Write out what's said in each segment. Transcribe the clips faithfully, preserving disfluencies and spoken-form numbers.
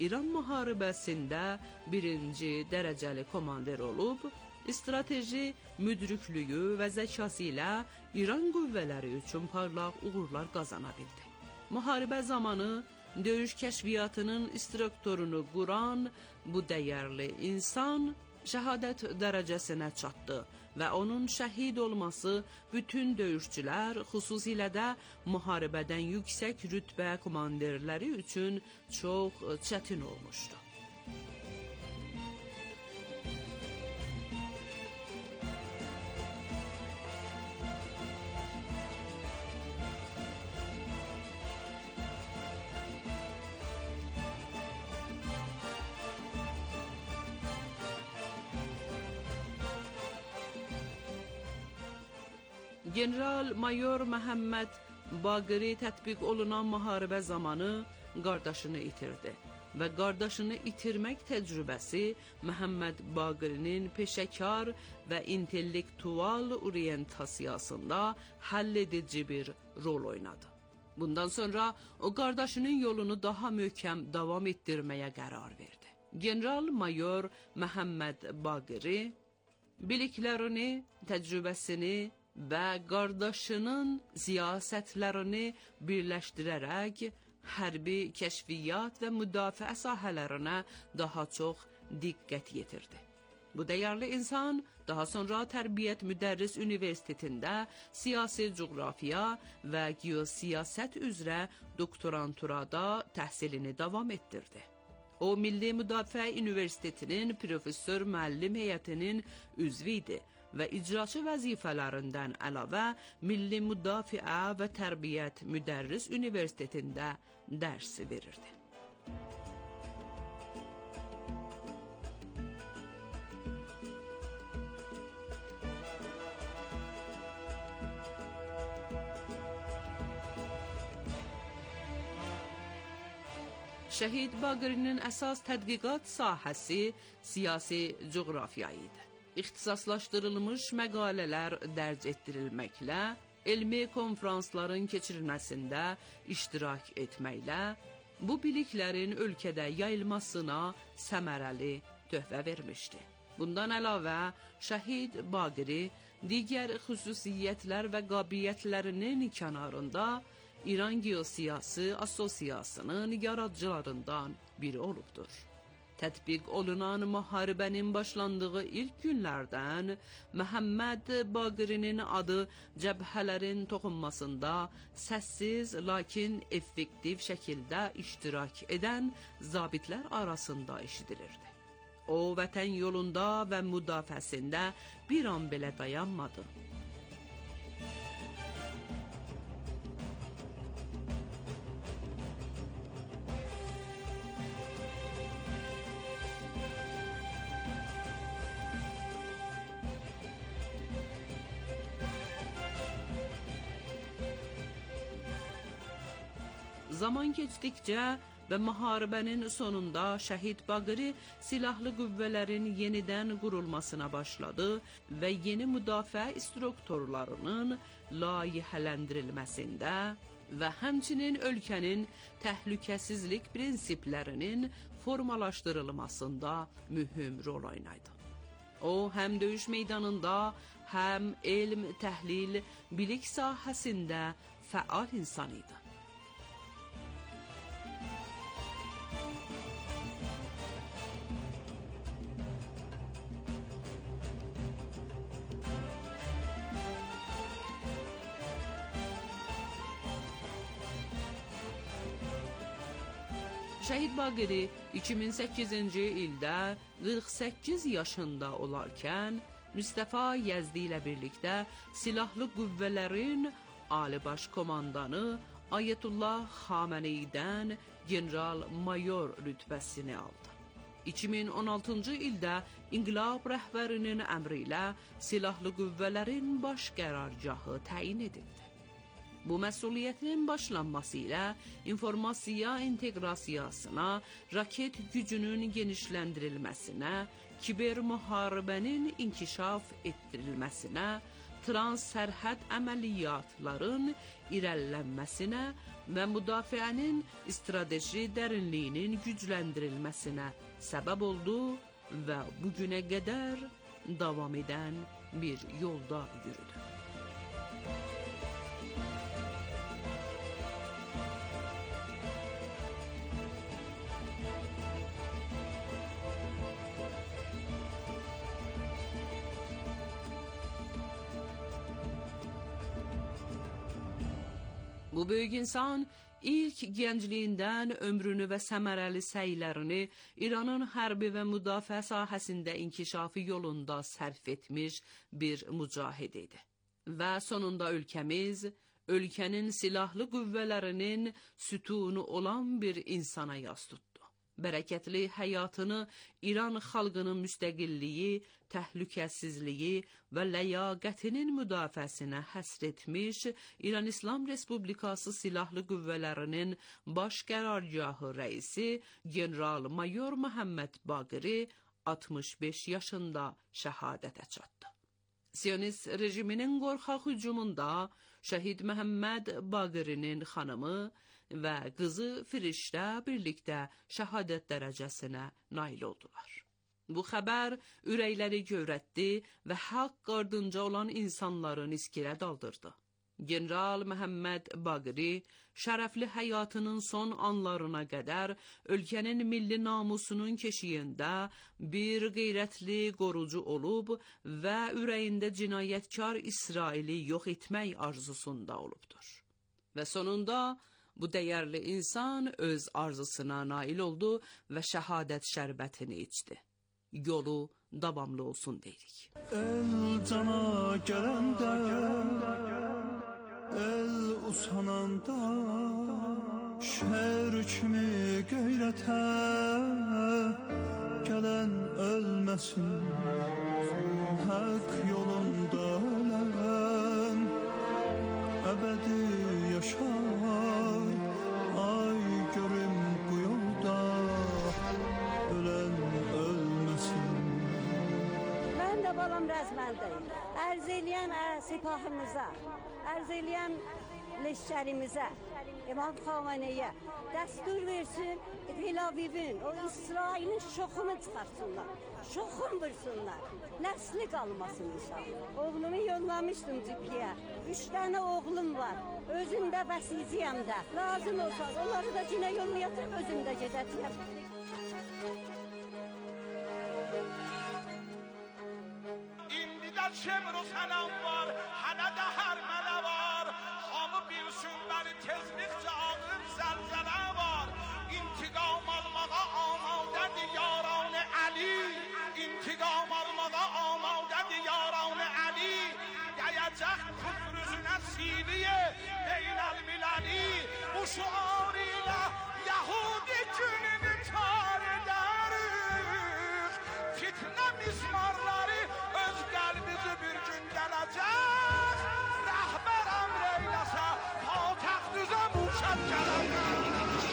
İran müharibəsində birinci dərəcəli komander olub, strateji müdriklüyü və zəkası ilə İran qüvvələri üçün parlaq uğurlar qazana bildi. Müharibə zamanı döyüş kəşfiyyatının instruktorunu quran bu dəyərli insan şəhadət dərəcəsinə çatdı və onun şəhid olması bütün döyüşçülər, xüsusilə də müharibədən yüksək rütbə komanderləri üçün çox çətin olmuşdu. General-mayor Məhəmməd Baqiri tətbiq olunan müharibə zamanı qardaşını itirdi və qardaşını itirmək təcrübəsi Məhəmməd Baqirinin peşəkar və intellektual orientasiyasında həlledici bir rol oynadı. Bundan sonra o qardaşının yolunu daha möhkəm davam etdirməyə qərar verdi. General-mayor Məhəmməd Baqiri biliklərini, təcrübəsini və qardaşının siyasətlərini birləşdirərək hərbi kəşfiyyat və müdafiə sahələrinə daha çox diqqət yetirdi. Bu dəyərli insan daha sonra Tərbiyyət Müdərris Universitetində siyasi coğrafiya və geosiyasət üzrə doktoranturada təhsilini davam etdirdi. O, Milli Müdafiə Universitetinin professor müəllim heyətinin üzvü idi və icraçı vəzifələrindən əlavə Milli Müdafiə və Tərbiyyət Müdərris Universitetində dərs verirdi. Şəhid Baqirinin əsas tədqiqat sahəsi siyasi coğrafiya idi. İxtisaslaşdırılmış məqalələr dərc etdirilməklə, elmi konferansların keçirilməsində iştirak etməklə, bu biliklərin ölkədə yayılmasına səmərəli töhfə vermişdi. Bundan əlavə, Şəhid Baqiri digər xüsusiyyətlər və qabiliyyətlərinin kənarında İran Geosiyasi Asosiyasının yaradıcılarından biri olubdur. Tətbiq olunan müharibənin başlandığı ilk günlərdən Məhəmməd Baqirinin adı cəbhələrin toxunmasında səssiz, lakin effektiv şəkildə iştirak edən zabitlər arasında eşidilirdi. O, vətən yolunda və müdafiəsində bir an belə dayanmadı. Zaman keçdikcə və müharibənin sonunda Şəhid Baqiri silahlı qüvvələrin yenidən qurulmasına başladı və yeni müdafiə instruktorlarının layihələndirilməsində və həmçinin ölkənin təhlükəsizlik prinsiplərinin formalaşdırılmasında mühüm rol oynadı. O, həm döyüş meydanında, həm elm, təhlil, bilik sahəsində fəal insan idi. Şəhid Baqiri iki min səkkizinci ildə qırx səkkiz yaşında olarkən Müstəfa Yezdi ilə birlikdə silahlı qüvvələrin Ali Baş Komandanı Ayətullah Xameneidən general-mayor rütbəsini aldı. iki min on altıncı ildə İnqilab rəhbərinin əmri ilə silahlı qüvvələrin baş qərargahı təyin edildi. Bu məsuliyyətin başlanması ilə informasiya inteqrasiyasına, raket gücünün genişləndirilməsinə, kiber müharibənin inkişaf etdirilməsinə, trans-sərhəd əməliyyatların irəlilənməsinə, və müdafiənin strateji dərinliyinin gücləndirilməsinə səbəb oldu və bugünə qədər davam edən bir yolda yürüdü. Bu böyük insan ilk gəncliyindən ömrünü və səmərəli səylərini İranın hərbi və müdafiə sahəsində inkişafı yolunda sərf etmiş bir mücahid idi. Və sonunda ölkəmiz, ölkənin silahlı qüvvələrinin sütunu olan bir insana yas tutdu. Bərəkətli həyatını İran xalqının müstəqilliyi, təhlükəsizliyi və ləyaqətinin müdafiəsinə həsr etmiş İran İslam Respublikası Silahlı Qüvvələrinin baş qərargahı rəisi General-Mayor Məhəmməd Baqiri altmış beş yaşında şəhadətə çatdı. Siyonist rejiminin qorxaq hücumunda şəhid Məhəmməd Baqirinin xanımı və qızı Firiştə birlikdə şəhadət dərəcəsinə nail oldular. Bu xəbər ürəkləri gövrətdi və haqq ardınca olan insanları niskirə daldırdı. General Məhəmməd Baqiri şərəfli həyatının son anlarına qədər ölkənin milli namusunun keşiyində bir qeyrətli qorucu olub və ürəyində cinayətkar İsraili yox etmək arzusunda olubdur. Və sonunda bu dəyərli insan öz arzusuna nail oldu və şəhadət şərbətini içdi. Yolu davamlı olsun deyirik. El cana gələndə, el usananda, şər kimi qeyrətə gələn ölməsin, haqq yolunda ölən əbədi yaşar, ay görüm bu yolda ölən ölməsin. Mən də balam rəzməndəyim. Ərz eləyən sipahımıza, ərz eləyən leşkərimizə, İmam Xameneyə dəstur versin, Tel Avivin, o İsrailin şoxunu çıxartsınlar, şoxun vursunlar, nəsli qalmasın inşallah. Oğlumu yollamışdım Cübkiyə, üç dənə oğlum var, özüm də bəsiziyəm də, lazım olsa, onları da cinə yollayatırım, özüm də gedəcəyəm. شمر و سنوار همه ده هر منوار خامو بیرسون بری تزمیق جاغم زلزله وار انتقام almağa آماده یاران علی انتقام almağa آماده یاران علی گیجق کفرزونه سیلیه بین المللی bu şuarıyla Yahudi gününü tar ederiz fitne mizmarları öz qəlbimizi bir gün gələcək rəhbər əmr eyləsə pataq düzə muşət gələcək.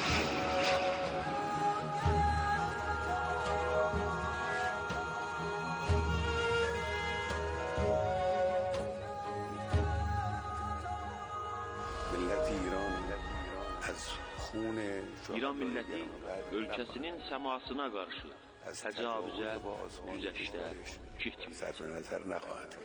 İran milləti ölkəsinin səmasına qarşı təcavüzə, güzəşdə kitmir.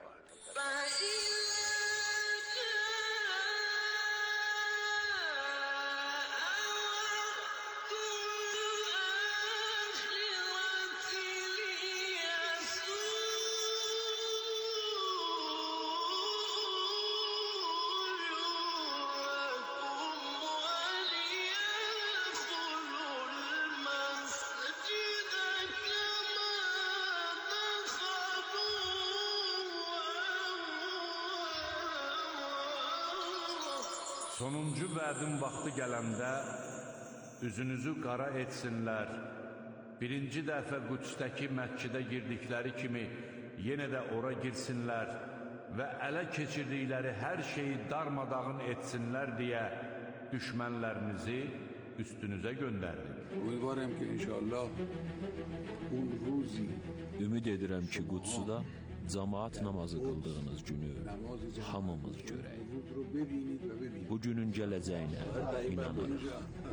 Sonuncu vədin vaxtı gələndə üzünüzü qara etsinlər. Birinci dəfə Qüdsdəki məscidə girdikləri kimi yenə də ora girsinlər və ələ keçirdikləri hər şeyi darmadağın etsinlər deyə düşmənlərinizi üstünüzə göndərdik. Ümid edirəm ki, Qudsuda cemaat namazı qıldığınız günü hamımız görək. Bu günün gələcəyinə inanırıq.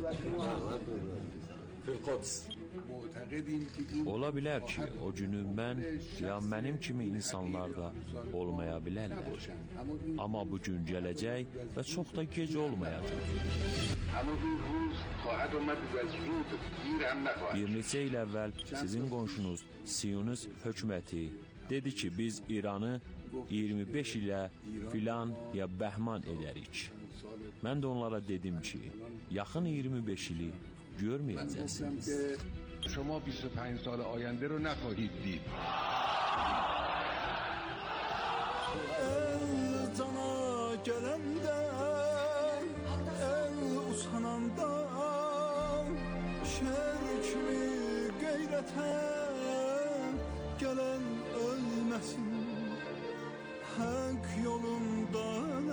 Ola bilər ki, o günü mən ya mənim kimi insanlar da olmaya bilərlər. Amma bu gün gələcək və çox da gec olmayacaq. Bir neçə il əvvəl sizin qonşunuz Siyonist hökuməti dedi ki, biz İranı iyirmi beş ilə filan ya bəhman edərik. Mən də onlara dedim ki, yaxın iyirmi beş ili görməyəcəksiniz. شما بیست و پنج سال آینده رو نخواهید دید. El cana gelende, el usananda, şer kimi gayrete gelen ölmesin. Hak yolunda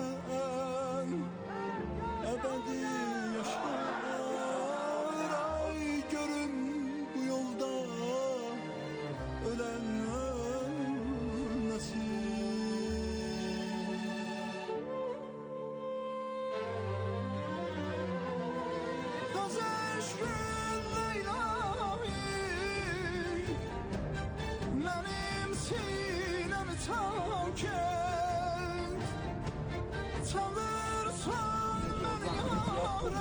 ebedi yaşar. Ay görün bu yolda ölen ölmesin. Göz eşkün Leyla'yı benim sinemi çarken çalırsan beni yâre.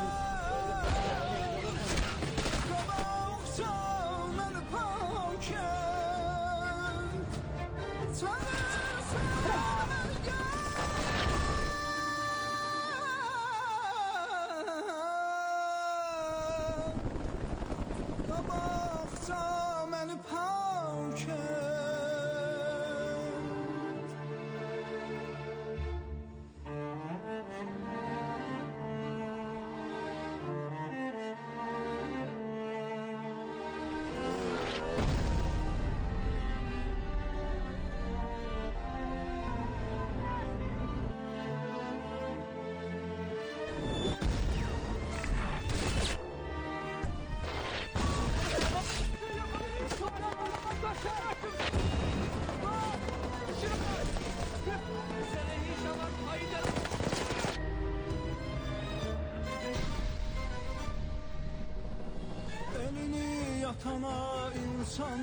Elini yatana insan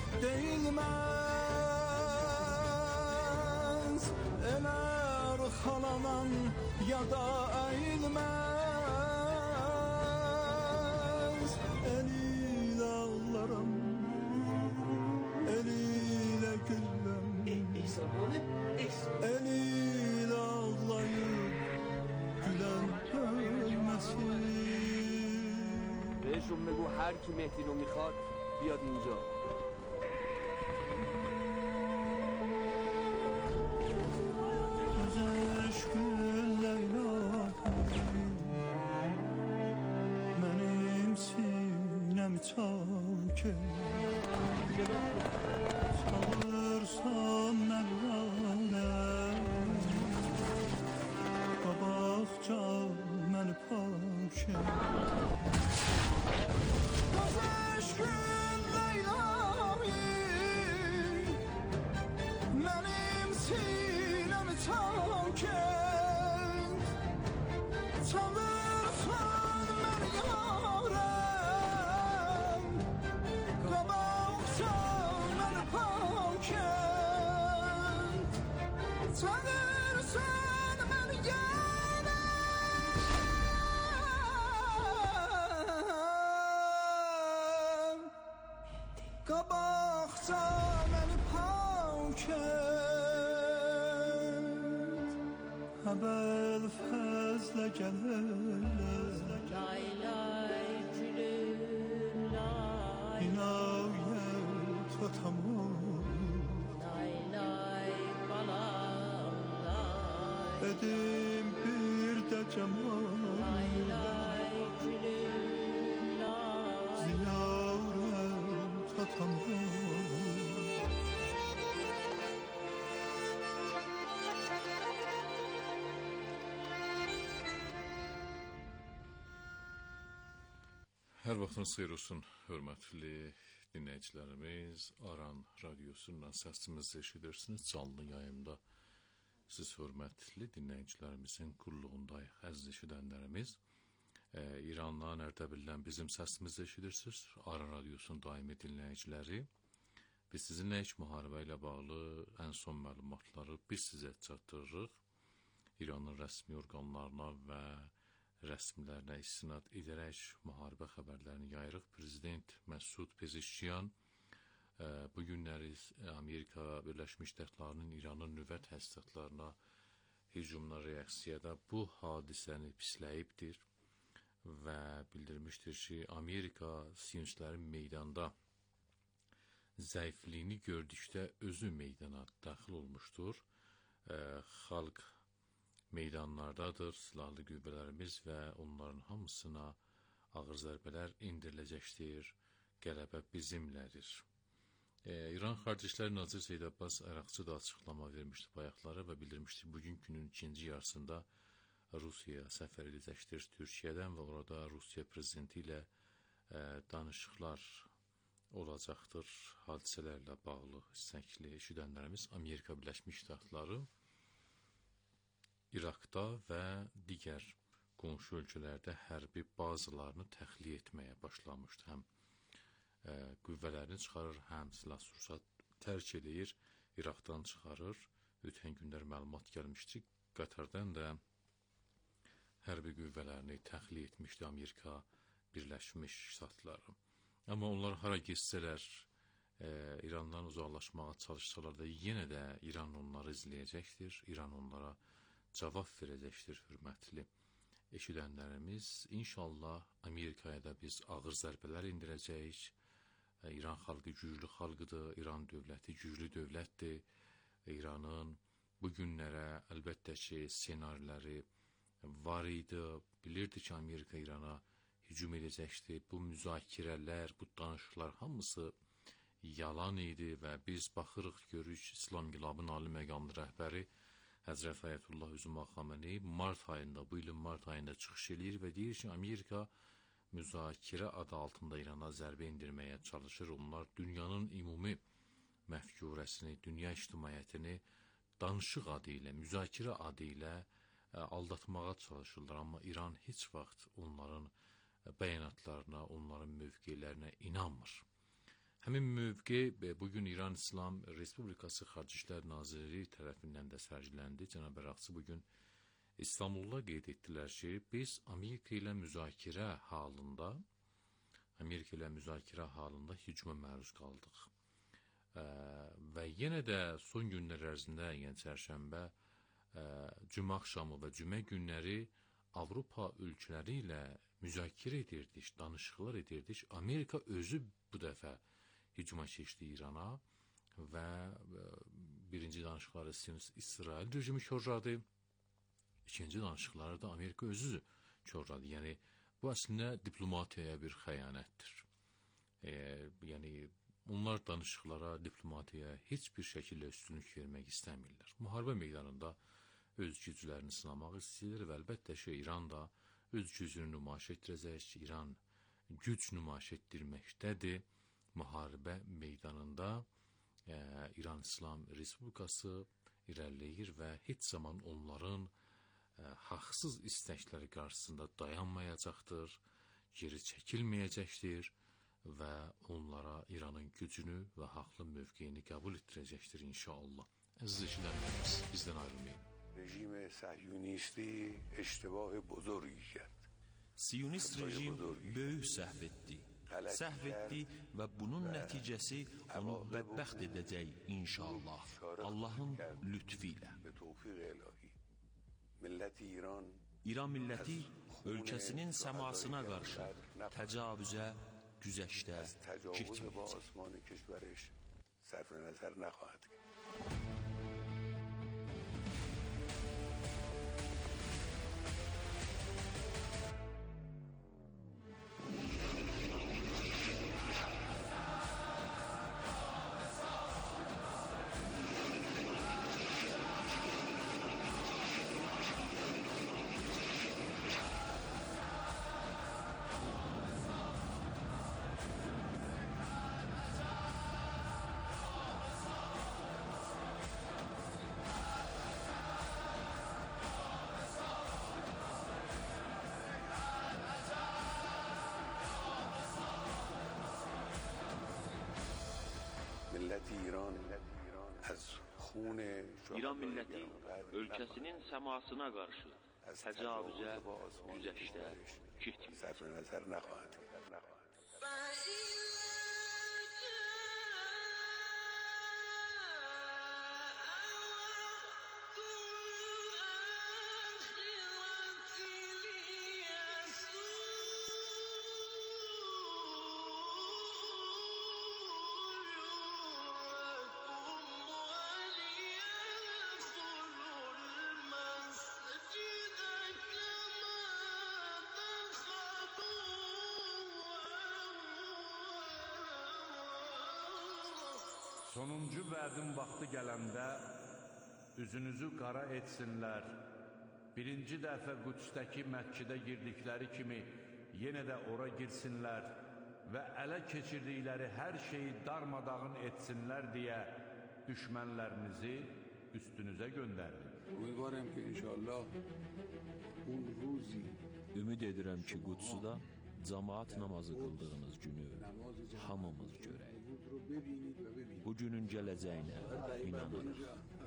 değilmez. Eler halanan ya da eğilmez. Eliyle ağlarım, eliyle güllem. Eliyle ağlayıp gülen ölmesin. بهشون بگو هر کی مهدی رو میخواد بیاد اینجا. Benim sinem çarken çalırsan elvane qabaqca məni paken. Göz eşkün Leyla'yı benim sinemi çarken çalırsan beni yâre. Qabaqca məni paken çalırsan beni yâre. Qabaqca məni pankent Həbəl fəzlə gələrlər. Lay lay gülüm lay, İnayət atamın lay lay balam lay, edim bir də cəmal. lay lay gülüm lay, Ziyarət atamın Hər vaxtınız xeyir olsun, hörmətli dinləyicilərimiz. Aran radiosundan səsimizi eşidirsiniz. Canlı yayımda siz hörmətli dinləyicilərimizin qulluğundayıq, əziz eşidənlərimiz. E, İrandan, Ərdəbildən bizim səsimizi eşidirsiniz. Aran radiosunun daimi dinləyiciləri. Biz sizinlə iç müharibə ilə bağlı ən son məlumatları biz sizə çatdırırıq. İranın rəsmi orqanlarına və rəsmilərinə istinad edərək müharibə xəbərlərini yayırıq. Prezident Məsud Pezeşkiyan bu günləri Amerika Birləşmiş Ştatlarının İranın nüvə təsisatlarına hücumuna reaksiyada bu hadisəni pisləyibdir və bildirmişdir ki, Amerika siyonistlərin meydanda zəifliyini gördükdə özü meydana daxil olmuşdur. Xalq meydanlardadır, silahlı qüvvələrimiz və onların hamısına ağır zərbələr indiriləcəkdir, qələbə bizimlədir. E, İran Xarici İşlər Naziri Seyid Abbas Əraqçı da açıqlama vermişdi bayaqları və bildirmişdi bugün günün ikinci yarısında Rusiya səfər edəcəkdir Türkiyədən və orada Rusiya prezidenti ilə e, danışıqlar olacaqdır. Hadisələrlə bağlı istəkli eşidənlərimiz Amerika Birləşmiş Ştatları İraqda və digər qonşu ölkələrdə hərbi bazalarını təxliyə etməyə başlamışdı. Həm e, qüvvələrini çıxarır, həm silah-sursat tərk edir, İraqdan çıxarır. Ötən günlər məlumat gəlmişdi. Qatardan da hərbi qüvvələrini təxliyə etmişdi Amerika Birləşmiş Ştatları. Amma onlar hara getsələr, e, İrandan uzaqlaşmağa çalışsalar da yenə də İran onları izləyəcəkdir. İran onlara cavab verəcəkdir, hörmətli eşidənlərimiz. İnşallah Amerikaya da biz ağır zərbələr indirəcəyik. İran xalqı güclü xalqıdır, İran dövləti güclü dövlətdir. İranın bu günlərə əlbəttə ki, senariləri var idi. Bilirdi ki, Amerika İrana hücum edəcəkdir. Bu müzakirələr, bu danışıqlar hamısı yalan idi və biz baxırıq, görürük İslam İnqilabının ali məqamlı rəhbəri Həzrət Ayətullah Üzümə Xameneyi mart ayında, bu ilin mart ayında çıxış edir və deyir ki, Amerika müzakirə adı altında İrana zərbə indirməyə çalışır. Onlar dünyanın ümumi məfkurəsini, dünya ictimaiyyətini danışıq adı ilə, müzakirə adı ilə aldatmağa çalışırlar. Amma İran heç vaxt onların bəyanatlarına, onların mövqelərinə inanmır. Həmin mövqe bugün İran İslam Respublikası Xarici İşlər Naziri tərəfindən də sərgiləndi. Cənab Əraqçı bugün İstanbulda qeyd etdilər ki, biz Amerika ilə müzakirə halında, Amerika ilə müzakirə halında hücuma məruz qaldıq. E, və yenə də son günlər ərzində, yəni çərşənbə, e, cümə axşamı və cümə günləri Avropa ölkələri ilə müzakirə edirdik, danışıqlar edirdik. Amerika özü bu dəfə hücuma keçdi İrana və birinci danışıqları İsrail rejimi körradı, ikinci danışıqları da Amerika özü körradı. Yəni, bu əslində diplomatiyaya bir xəyanətdir. E, yəni, onlar danışıqlara, diplomatiyaya heç bir şəkildə üstünlük vermək istəmirlər. Müharibə meydanında öz güclərini sınamaq istəyir və əlbəttə ki, İran da öz gücünü nümayiş etdirəcək ki, İran güc nümayiş etdirməkdədir. Müharibə meydanında e, İran İslam Respublikası irəliləyir və heç zaman onların e, haqsız istəkləri qarşısında dayanmayacaqdır, geri çəkilməyəcəkdir və onlara İranın gücünü və haqlı mövqeyini qəbul etdirəcəkdir inşallah. Əziz eşidənlərimiz, bizdən ayrılmayın. Rejim Səhyunisti iştibah buzurgi کرد. Siyonist rejim böyük səhv etdi. Səhv etdi və bunun nəticəsi onu bədbəxt edəcək inşallah, Allahın lütfi ilə. İran milləti ölkəsinin səmasına qarşı təcavüzə, güzəştə getməyəcək. ملت ایران از خون İran milləti ölkəsinin səmasına qarşı təcavüzə, güzəştə getmir. صرف نظر نخواهد Sonuncu vədin vaxtı gələndə üzünüzü qara etsinlər. Birinci dəfə Qüdsdəki məscidə girdikləri kimi yenə də ora girsinlər və ələ keçirdikləri hər şeyi darmadağın etsinlər deyə düşmənlərinizi üstünüzə göndərin. Ümidvarım ki, inşallah un ruzi Ümid edirəm ki, Qudsuda cemaat namazı qıldığınız günü hamımız görək. Bu günün gələcəyinə inanırıq.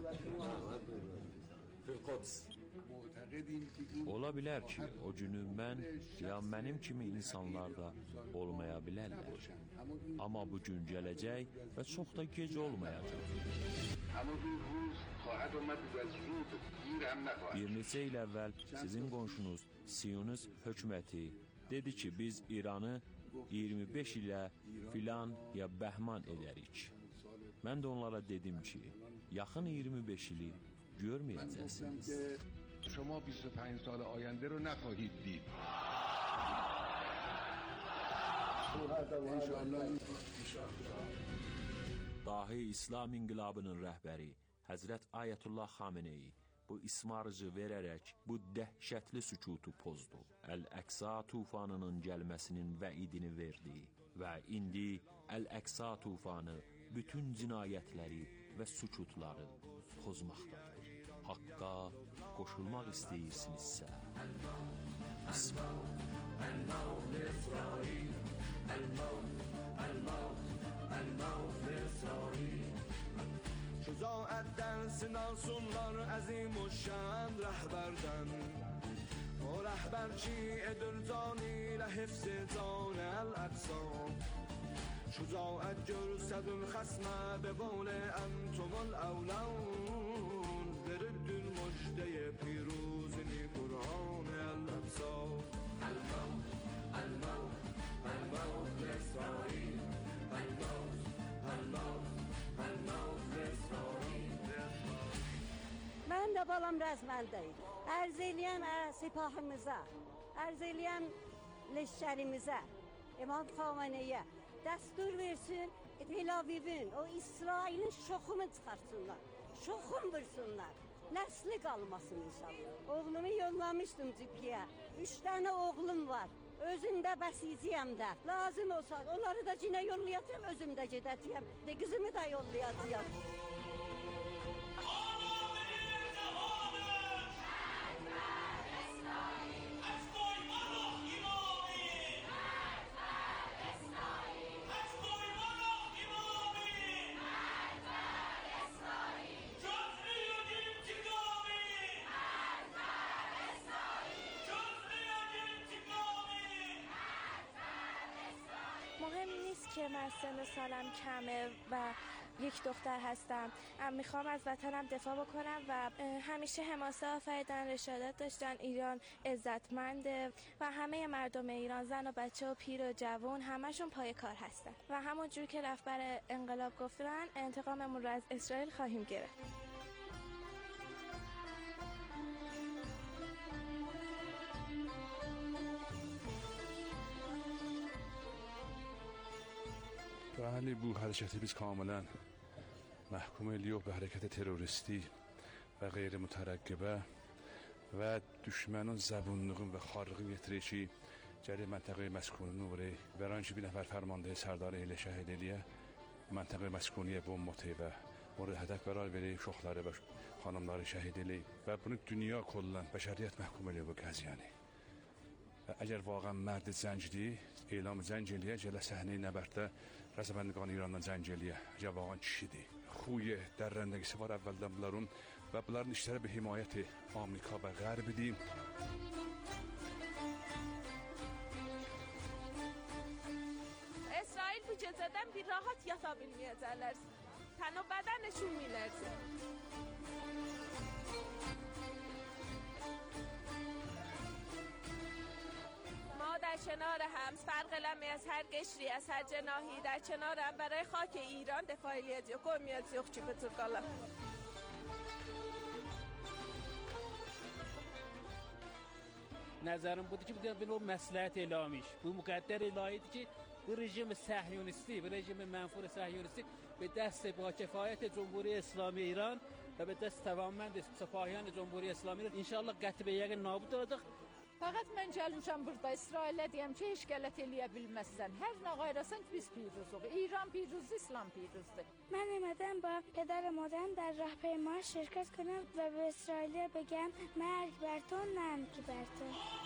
Ola bilər ki, o günü mən ya mənim kimi insanlar da olmaya bilərlər. Amma bu gün gələcək və çox da gec olmayacaq. Bir neçə il əvvəl sizin qonşunuz Siyonist hökuməti dedi ki, biz İranı iyirmi beş ilə filan ya bəhman edərik. Mən də onlara dedim ki, yaxın iyirmi beş ili görməyəcəksiniz. شما بیست و پنج سال آینده رو نخواهید دید. Dahi İslam İnqilabının rəhbəri Həzrət Ayətullah Xameneyi bu ismarıcı verərək bu dəhşətli sükutu pozdu. Əl-Əqsa tufanının gəlməsinin vəidini verdi və indi Əl-Əqsa tufanı bütün cinayətləri və sükutları pozmaqdadır. Haqqa qoşulmaq istəyirsinizsə, İsmail, Əl-Mavd l'Israil, Əl-Mavd, Əl-Mavd, Əl-Mavd l'Israil. شجاعت در سینان سنار عظیم و شان رهبردن و رهبرچی ادرزانی لحفظ جان الاقصا شجاعت جرسد الخصم به قول انتم الاولون برد المجده پیروزنی قرآن الاقصا الموت الموت الموت لاسرائیل الموت الموت Mən də balam rəzməldəyim. Ərz eləyəm sipahımıza, ərz eləyəm leşkərimizə, İmam Xameneyə dəstur versin, Tel Avivin, o İsrailin şoxunu çıxartsınlar, şoxun vursunlar, nəsli qalmasın inşallah. Oğlumu yollamışdım cübkiyə, üç dənə oğlum var. Özüm də bəsiziyəm də. Lazım olsa onları da cinə yollayacağım, özüm də gedəcəyəm. De qızımı da yollayacağım. مهم نیست که من سن و سالم کمه و یک دختر هستم. میخوام از وطنم دفاع بکنم و همیشه حماسه آفریدن، رشادت داشتن. ایران عزتمنده و همه مردم ایران، زن و بچه و پیر و جوان، همشون پای کار هستن و همون جور که رهبر انقلاب گفتن انتقاممون رو از اسرائیل خواهیم گرفت. بله bu hərəkəti biz kamilən məhkum edirik به hərəkət terroristi və qeyri-mütərəqqibə və düşmənin zəbunluğun və xarlığın yetirir ki, gəlir məntəqə məskununu vurur. Verən ki, bir nəfər fərmandığı sərdarı ilə şəhid eləyə, məntəqə məskuniyə bomba atır və orada hədəf qərar verir, uşaqları və xanımları şəhid eləyir və bunu dünya kollan, bəşəriyyət məhkum edir bu qəziyyəni. Və əgər vaqən mərdi zəncdir, elamı zəng eləyə, gələ səhnəyi nəbərdə Rəsəməndqan İrandan cəng eləyə. Cavan kişidir. Xuyu, dərrəndəgisi var əvvəldən bunların və bunların işləri bir himayəti Amerika və Qərbidir. İsrail bu gecədən bir rahat yata bilməyəcəklər. Tən o bədənləşin milərsin. ما در کنار هم فرق لمی از هر قشری از هر جناحی در کنار هم برای خاک ایران دفاعیت yok olmayacak yok ki Türkler. Nəzərim budur ki, bir o məsləhət eləmiş. Bu müqəddər ilahidir ki, bu rejim səhyonisti, bu rejim mənfur səhyonisti به دست با کفایت جمهوری اسلامی ایران و به دست توانمند سپاهیان جمهوری اسلامی ایران انشالله qətl və yəqin nabud olacaq. Fəqət mən gəlmişəm burada İsrailə deyəm ki, heç qələt eləyə bilməzsən. Hər nə qayrasan ki, biz piruzuq. İran piruzdur, İslam piruzdur. من اومدم با پدر و مادرم در راهپیمایی شرکت کنم و به اسرائیل بگم مرگ بر تو، ننگ بر تو.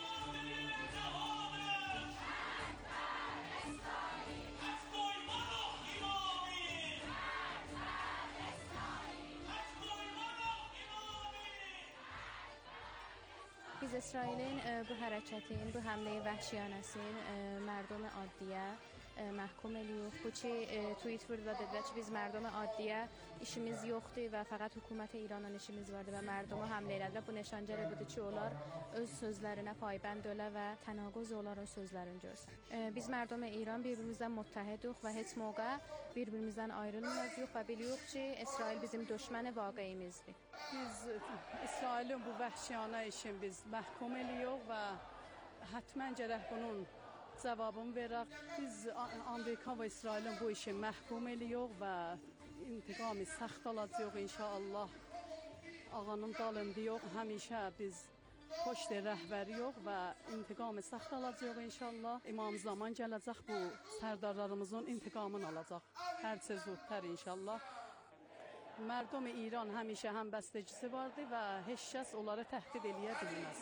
biz İsrailin e, bu hərəkətin, bu həmləyi vəhşiyanəsin e, مردم عادیه محکوم لیوخ bu ki e, tweet vurdu və dedilər ki biz مردم عادیه işimiz yoxdur və fəqət hökumət İranla işimiz vardı və mərduma həmlə elədilər. Bu nişancəli budur ki onlar öz sözlərinə paybənd ola və tənaquz olar o sözlərini görsən. E, biz mərdum İran bir-birimizdən muttəhidik və heç موقع bir-birimizdən ayrılmayacağıq və biliyoruz ki İsrail bizim düşmən vaqeimizdir. Biz İsrailin bu vəhşiyana işin biz məhkum edirik və həttəmən gərək bunun cavabını verək. Biz Amerika və İsrailin bu işi məhkum edirik və intiqamı səxt alacağıq inşallah. Ağanın dalındayıq. Həmişə biz poşt rəhbəriyik və intiqamı səxt alacağıq inşallah. İmam zaman gələcək bu sərdarlarımızın intiqamını alacaq. Hər şey zudtər inşallah. Mərdum İran həmişə həmbəstəcisi vardı və heç kəs onları təhdid eləyə bilməz.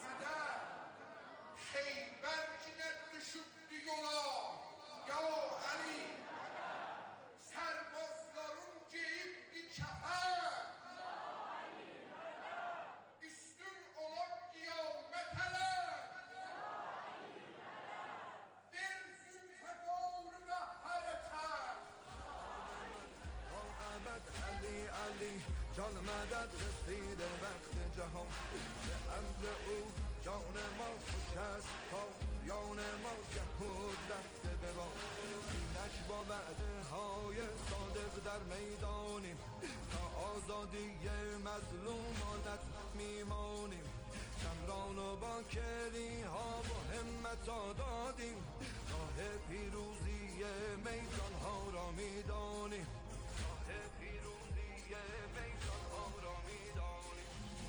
جان مدد رسید وقت جهان به امر او جان ما شکست ها یان ما جهود رفته به بان اینک با وعده های صادق در میدانیم تا آزادی مظلومانت میمانیم شمران و با کلی ها و همت دادیم راه پیروزی میدان ها را میدانیم راه پیروزی میدان ها را میدانیم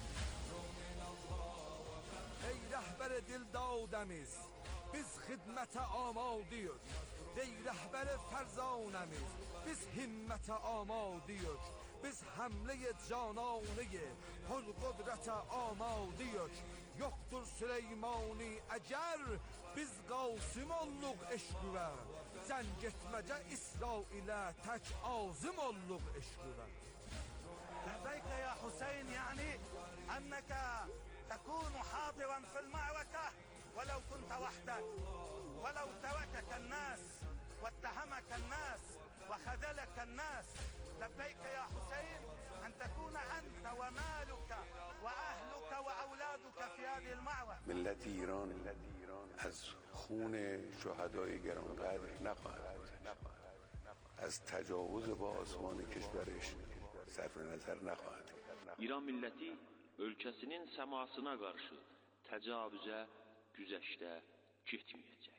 ای رهبر دل دادمیز biz xidmətə amadıyıq ey rəhbər fərzanəmiz biz himmətə amadıyıq biz həmləyə cananıyə pul qudrətə amadıyıq yoxdur Süleymani əgər biz qasim olluq eşqüvə zəng etməcə İsrailə tək azim olluq eşqüvə لبيك يا حسين يعني أنك تكون حاضرا في المعركة ولو كنت وحدك ولو تركك الناس واتهمك الناس وخذلك الناس لبيك يا حسين أن تكون أنت ومالك وأهلك وأولادك في هذه المعركة ملت ایران از خون شهدای گرانقدر نخواهد از تجاوز با آسمان kişiləriş sərf nəzər نخواهد İran milləti ölkəsinin səmasına qarşı təcavüzə, güzəşdə getməyəcək.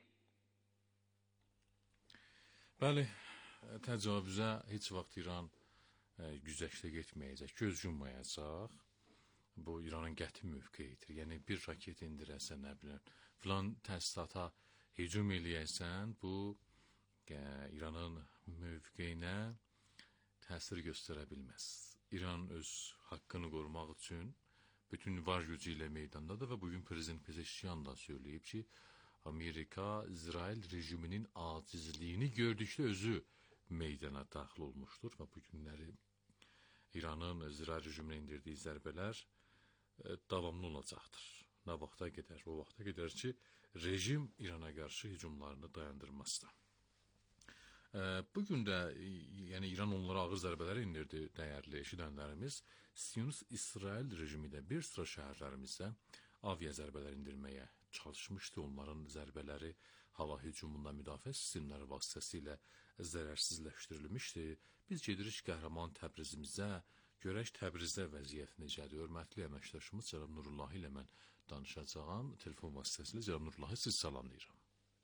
Bəli, təcavüzə heç vaxt İran e, güzəşdə getməyəcək, göz yummayacaq. Bu İranın qəti mövqeyidir. Yəni bir raket indirəsən, nə bilim, filan təsisata hücum eləyəsən, bu e, İranın mövqeyinə təsir göstərə bilməz. İran öz haqqını qorumaq üçün bütün var gücü ilə meydandadır və bugün Prezident Pezeşkiyan da söyləyib ki, Amerika İsrail rejiminin acizliyini gördükdə özü meydana daxil olmuşdur və bu günləri İranın İsrail rejiminə indirdiyi zərbələr e, davamlı olacaqdır. Nə vaxta qədər? O vaxta qədər ki, rejim İrana qarşı hücumlarını dayandırmazsa. E, bugün də e, yəni İran onlara ağır zərbələr indirdi, dəyərli eşidənlərimiz. Siyonist İsrail rejimi də bir sıra şəhərlərimizdə avia zərbələr indirməyə çalışmışdı. Onların zərbələri hava hücumundan müdafiə sistemləri vasitəsilə zərərsizləşdirilmişdi. Biz gedirik qəhrəman Təbrizimizə, görək Təbrizdə vəziyyət necədir. Hörmətli əməkdaşımız Cənab Nurullahi ilə mən danışacağam. Telefon vasitəsilə Cənab Nurullahi sizi salamlayıram.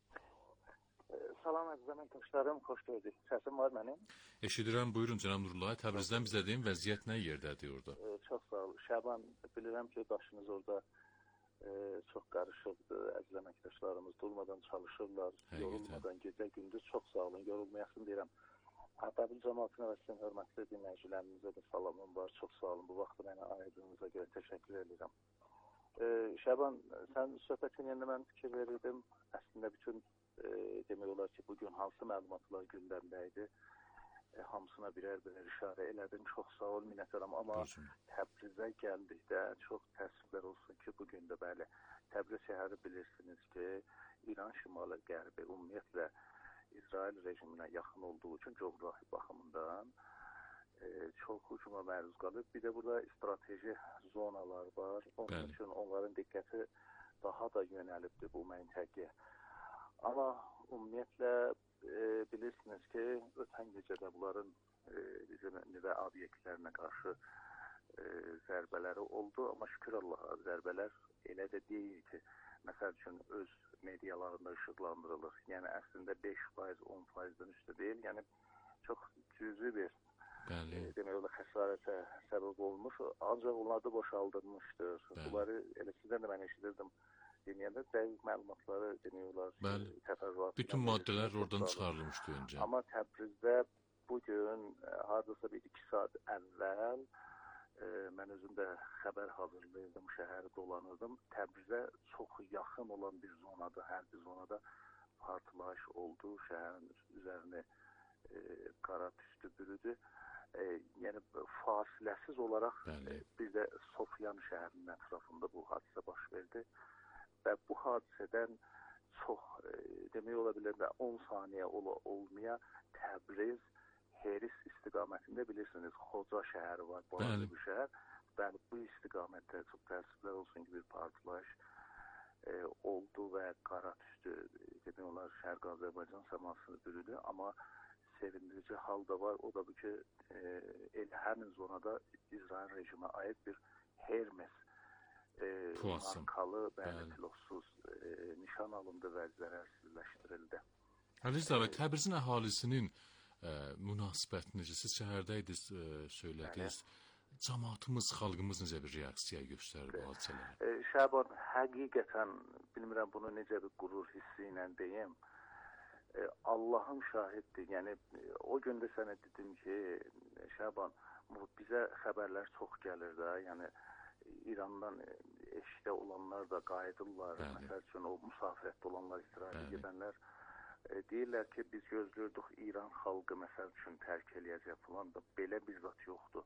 Salam əziz əməkdaşlarım, xoş gördük. Səsim var mənim? Eşidirəm, buyurun Cənab Nurullahi. Təbrizdən bizə deyin, vəziyyət nə yerdədir orada? E, çox sağ ol. Şaban, bilirəm ki, başınız orada e, çox qarışıqdır. Əziz əməkdaşlarımız durmadan çalışırlar, Həqiqətən. yorulmadan gecə gündüz. Çox sağ olun, yorulmayasın deyirəm. Əbəbil cəmaatına və sizin hörmətli dinləyicilərinizə də salamım var. Çox sağ olun. Bu vaxtı mənə ayırdığınıza görə təşəkkür edirəm. E, Şaban, sən söhbətin yenidə mən fikir verirdim. Əslində bütün E, demək olar ki, bugün hansı məlumatlar gündəmdə idi, e, hamısına birər-birər işarə elədim. Çox sağ ol, minnətdaram. Amma Buyursun. Təbrizə gəldikdə çox təəssüflər olsun ki, bugün də bəli, Təbriz şəhəri bilirsiniz ki, İran şimalı qərbi ümumiyyətlə İsrail rejiminə yaxın olduğu üçün coğrafi baxımından e, çox hücuma məruz qalıb. Bir də burada strateji zonalar var. Onun bəli. üçün onların diqqəti daha da yönəlibdir bu məntəqəyə. Amma ümumiyyətlə e, bilirsiniz ki, ötən gecədə bunların e, bizim nüvə obyektlərinə qarşı e, zərbələri oldu. Amma şükür Allaha zərbələr elə də deyil ki, məsəl üçün öz medialarında işıqlandırılır. Yəni əslində beş faiz, on faizdən üstü deyil. Yəni çox cüzi bir e, demək olar xəsarətə səbəb olmuş. Ancaq onlar da boşaldılmışdır. Bəli. Bunları elə sizdən də mən eşidirdim. Deməyəndə dəqiq məlumatları demək olar təfərrüat. Bütün maddələr oradan çıxarılmışdı öncə. Amma Təbrizdə bugün hardasa bir iki saat əvvəl e, mən özüm də xəbər hazırlayırdım, şəhəri dolanırdım. Təbrizə çox yaxın olan bir zonada, hər bir zonada partlayış oldu. Şəhərin üzərini e, qara tüstü bürüdü. E, yəni fasiləsiz olaraq e, bir də Sofyan şəhərinin ətrafında bu hadisə baş verdi. Və bu hadisədən çox, e, demək ola bilər də on saniyə ola olmaya Təbriz, Heris istiqamətində bilirsiniz, Xoca şəhəri var, balaca bir şəhər. Bəli, bu istiqamətdə çox təəssüflər olsun ki, bir partlayış e, oldu və qara tüstü, demək olar, Şərq Azərbaycan səmasını bürüdü. Amma sevindirici hal da var, o da bu ki, e, elə həmin zonada İsrail rejimə aid bir Hermes E, markalı, bəli, pilotsuz e, nişan alındı və zərərsizləşdirildi. Əziz Dəvət, Təbrizin əhalisinin e, münasibəti necə? Siz şəhərdə-idiniz, e, söylədiniz. Cəmaatımız, xalqımız necə bir reaksiya göstərir bu hadisələrə? E, Şaban, həqiqətən, bilmirəm bunu necə bir qürur hissi ilə deyim. E, Allahım şahiddir. Yəni, o gündə sənə dedim ki, Şaban, bizə xəbərlər çox gəlir də, yəni, İrandan eşdə olanlar da qayıdırlar. Bəli. Məsəl üçün o müsafirətdə olanlar, istirahətə gedənlər e, deyirlər ki, biz gözlürdük İran xalqı məsəl üçün tərk eləyəcək falan da belə bir zat yoxdur.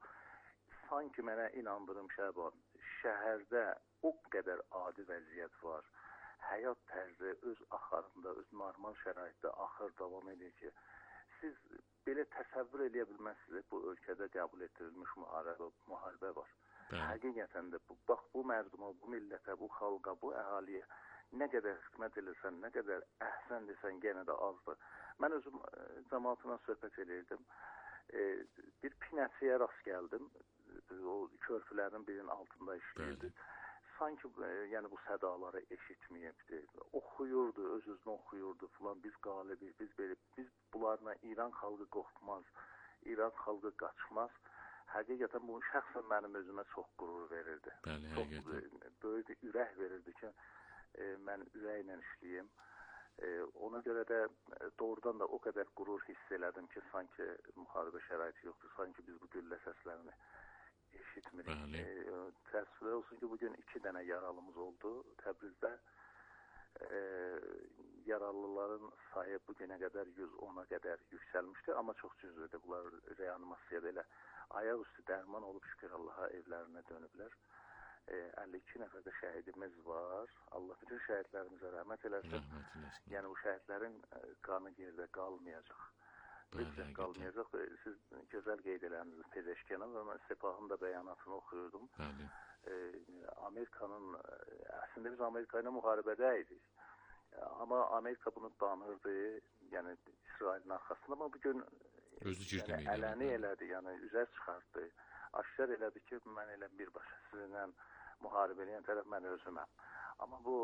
Sanki mənə inandırım Şəban, şəhərdə o qədər adi vəziyyət var. Həyat tərzi öz axarında, öz normal şəraitdə axır davam edir ki, siz belə təsəvvür eləyə bilməzsiniz, bu ölkədə qəbul etdirilmiş müharibə, müharibə var. Bəli. Həqiqətən də bu, bax bu mərduma, bu millətə, bu xalqa, bu əhaliyə nə qədər xidmət edirsən, nə qədər əhsən desən, yenə də azdır. Mən özüm e, cəmaatına söhbət edirdim. E, bir pinəçiyə rast gəldim. O körpülərin birinin altında işləyirdi. Sanki e, yəni bu sədaları eşitməyibdi. Oxuyurdu, öz-özünə oxuyurdu falan. Biz qalibiz, biz belə, biz bunlarla İran xalqı qorxmaz, İran xalqı qaçmaz. Həqiqətən bu şəxsən mənim özümə çox qürur verirdi. Bəli, çox böyük bir ürək verirdi ki, e, mən ürəklə işləyim. E, ona görə də e, doğrudan da o qədər qürur hiss elədim ki, sanki müharibə şəraiti yoxdur, sanki biz bu güllə səslərini eşitmirik. E, təəssüflər olsun ki, bugün iki dənə yaralımız oldu Təbrizdə. e, yaralıların sayı bu günə qədər yüz ona qədər yüksəlmişdi, amma çox cüzdür. Bunlar reanimasiyada elə ayaq üstü dərman olub, şükür Allaha evlərinə dönüblər. E, əlli iki nəfər də şəhidimiz var. Allah bütün şəhidlərimizə rəhmət eləsin. Rəhmət eləsin. Yəni bu şəhidlərin qanı yerdə qalmayacaq. Mütləq qalmayacaq. Siz gözəl qeyd elədiniz Pezeşkanın və mən Sepahın da bəyanatını oxuyurdum. Bəli. E, Amerikanın, əslində biz Amerika ilə müharibədə idik. Amma Amerika bunu danırdı, yəni İsrailin arxasında, amma bugün yəni, ələni elədi, yəni üzər çıxartdı. Aşkar elədi ki, mən elə birbaşa sizinlə müharibə eləyən tərəf mən özüməm. Amma bu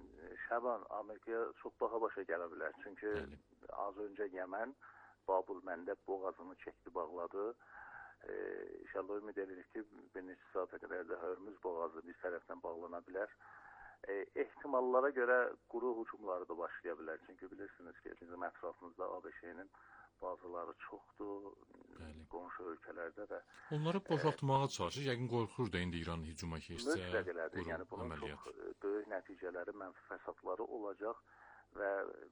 Şaban Amerikaya çox baha başa gələ bilər. Çünki Bəli. Az öncə Yəmən Babul Məndəb boğazını çəkdi, bağladı. E, İnşallah ümid edirik ki, bir neçə saata qədər də Hörmüz boğazı bir tərəfdən bağlana bilər. E, ehtimallara görə quru hücumları da başlaya bilər. Çünki bilirsiniz ki, bizim ətrafımızda A B Ş-nin bazıları çoxdur, Bəli. Qonşu ölkələrdə də. Onları boşaltmağa çalışır. Yəqin qorxur da indi İran hücuma keçsə. Mütləq elədir. Yəni bunun əməliyyat. Çox böyük nəticələri, mənfi fəsadları olacaq və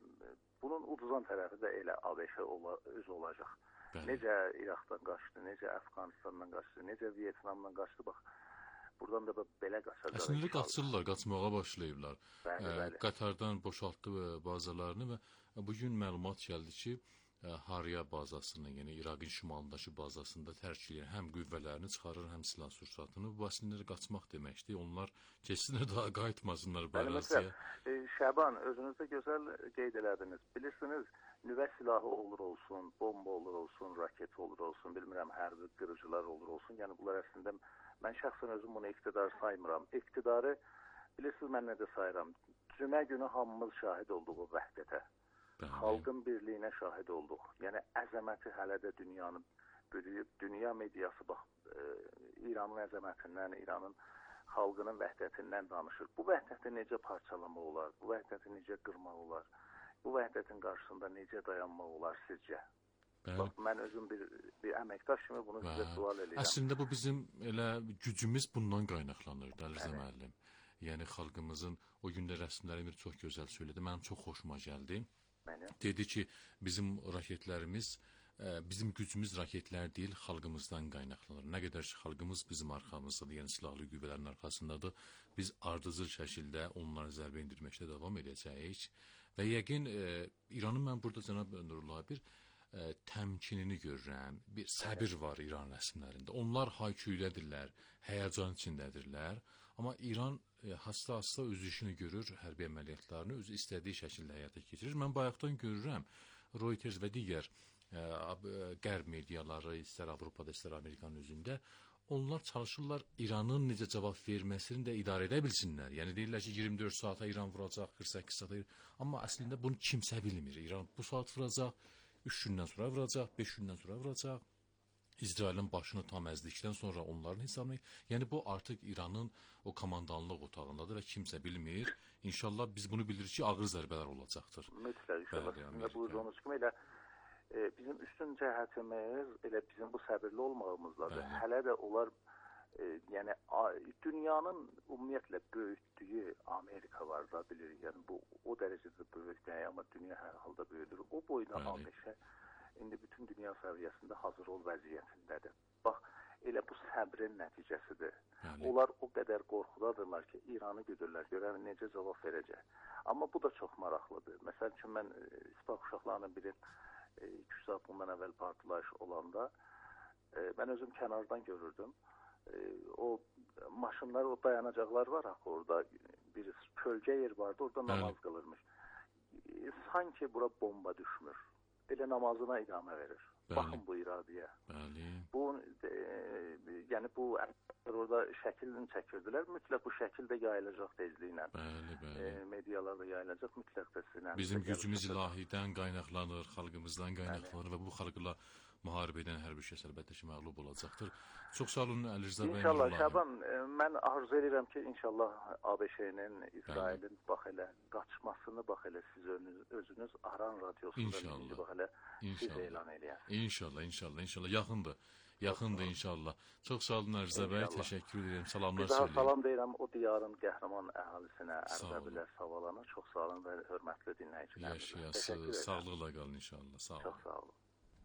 bunun uduzan tərəfi də elə A B Ş ola, öz olacaq. Bəli. Necə İraqdan qaçdı, necə Əfqanistandan qaçdı, necə Vietnamdan qaçdı, bax. Buradan da belə qaçacaq. Əslində qaçırlar, qaçmağa başlayıblar. Bəli, bəli. Qatardan boşaltdı bazalarını və bugün məlumat gəldi ki, Hariya bazasını, yəni İraqın şimalındakı bazasında tərk edən həm qüvvələrini çıxarır, həm silah sursatını. Bu əslində qaçmaq deməkdir. Onlar keçsinlər, daha qayıtmasınlar bu əraziyə. E, Şəban, özünüz də gözəl qeyd elədiniz. Bilirsiniz, nüvə silahı olur olsun, bomba olur olsun, raket olur olsun, bilmirəm, hərbi qırıcılar olur olsun. Yəni bunlar əslində, mən şəxsən özüm bunu iqtidar saymıram. İqtidarı, bilirsiniz, mən nə də sayıram. Cümə günü hamımız şahid olduq o vəhdətə. Bəli. Xalqın birliyinə şahid olduq. Yəni əzəməti hələ də dünyanı bürüyüb, dünya mediası bax, e, İranın əzəmətindən, İranın xalqının vəhdətindən danışır. Bu vəhdəti necə parçalamaq olar? Bu vəhdəti necə qırmaq olar? Bu vəhdətin qarşısında necə dayanmaq olar sizcə? Bax, mən özüm bir, bir əməkdaş kimi bunu Bəli. Sizə sual edirəm. Əslində bu bizim elə gücümüz bundan qaynaqlanır, Əlizə müəllim. Yəni xalqımızın o gündə rəsmləri bir çox gözəl söylədi. Mənim çox xoşuma gəldi. Dedi ki, bizim raketlərimiz, bizim gücümüz raketlər deyil, xalqımızdan qaynaqlanır. Nə qədər ki, xalqımız bizim arxamızdadır, yəni silahlı qüvvələrin arxasındadır, biz ardıcıl şəkildə onlara zərbə indirməkdə davam edəcəyik. Və yəqin e, İranın mən burada cənab Nurullah bir e, təmkinini görürəm, bir səbir var İran rəsmlərində. Onlar hayküylədirlər, həyəcan içindədirlər. Amma İran hasta-hasta öz işini görür, hərbi əməliyyatlarını öz istədiyi şəkildə həyata keçirir. Mən bayaqdan görürəm, Reuters və digər ə, qərb mediaları, istər Avropada, istər Amerikanın özündə, onlar çalışırlar İranın necə cavab verməsini də idarə edə bilsinlər. Yəni deyirlər ki, iyirmi dörd saata İran vuracaq, qırx səkkiz saata. Amma əslində bunu kimsə bilmir. İran bu saat vuracaq, üç gündən sonra vuracaq, beş gündən sonra vuracaq. İsrailin başını tam əzdikdən sonra onların hesabını, yəni bu artıq İranın o komandanlıq otağındadır və kimsə bilmir. İnşallah biz bunu bilirik ki, ağır zərbələr olacaqdır. Mütləq, inşallah. Bu zonuz kimi elə e, bizim üstün cəhətimiz, elə bizim bu səbirli olmağımızdadır. Bəli. Hələ də onlar, e, yəni a, dünyanın ümumiyyətlə böyütdüyü Amerika var da bilirik. Yəni bu o dərəcədə böyük deyil, amma dünya hər halda böyüdür. O boyda A B Ş indi bütün dünya səviyyəsində hazır ol vəziyyətindədir. Bax, elə bu səbrin nəticəsidir. Bəli. Onlar o qədər qorxudadırlar ki, İranı güdürlər, görən necə cavab verəcək. Amma bu da çox maraqlıdır. Məsəl üçün, mən İspak uşaqlarının biri iki üç saat bundan əvvəl partlayış olanda, e, mən özüm kənardan görürdüm. E, o maşınlar, o dayanacaqlar var axı, orada bir kölgə yer vardı, orada Bəli. Namaz qılırmış. E, sanki bura bomba düşmür. Elə namazına idamə verir. Bəli. Baxın bu iradəyə. Bəli. Bu, e, yəni bu orada şəklini çəkirdilər. Mütləq bu şəkil də yayılacaq tezliklə. Bəli, bəli. E, medialarda yayılacaq, mütləq də sizin. Bizim gücümüz ilahidən qaynaqlanır, xalqımızdan qaynaqlanır bəli. Və bu xalqla müharibə edən hər bir kəs əlbəttə ki, məğlub olacaqdır. Çox sağ olun Əli Rza bəy. İnşallah Şaban, mən arzu edirəm ki, inşallah A B Ş-nin, İsrailin bax elə qaçmasını bax elə siz özünüz, özünüz Aran radiosunda bax elə siz elan eləyəsiniz. İnşallah, inşallah, inşallah yaxındır. yaxındır inşallah. Çox sağ olun Ərzə bəy, təşəkkür edirəm. Salamlar söyləyin. Bir daha salam deyirəm o diyarın qəhrəman əhalisinə, Ərdəbilə, Savalana. Çox sağ olun və hörmətli dinləyicilərimizə. Yaşayasınız, sağlıqla qalın inşallah. Sağ olun. Çox sağ olun.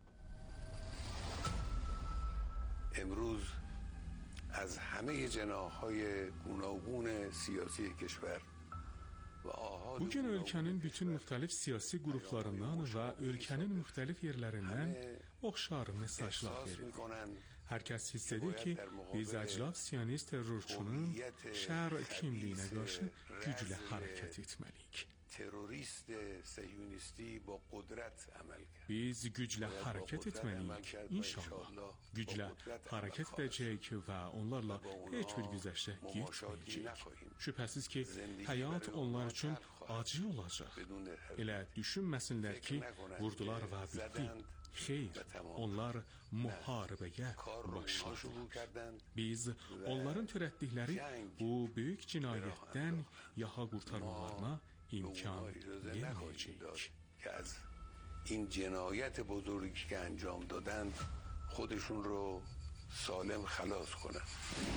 امروز از همه جناح‌های گوناگون siyasi کشور Bugün ölkənin bütün müxtəlif siyasi qruplarından və ölkənin müxtəlif yerlərindən oxşar mesajlar verilir. Hər kəs hiss edir ki, biz əclaf siyonist terrorçunun şər kimliyinə qarşı güclə hərəkət etməliyik. terörist صهیونیستی با قدرت عمل کرد. Biz güclə hərəkət etməliyik, inşallah. Güclə hərəkət edəcəyik və onlarla heç bir güzəştə getməyəcəyik. Şübhəsiz ki, həyat onlar üçün acı olacaq. Elə düşünməsinlər ki, vurdular və bitdi. Xeyr, onlar müharibəyə başladılar. Biz onların törətdikləri bu böyük cinayətdən yaxa qurtarmalarına imkan verməyəcəyik. که از این جنایت بزرگی که انجام دادند خودشون رو سالم خلاص کنند.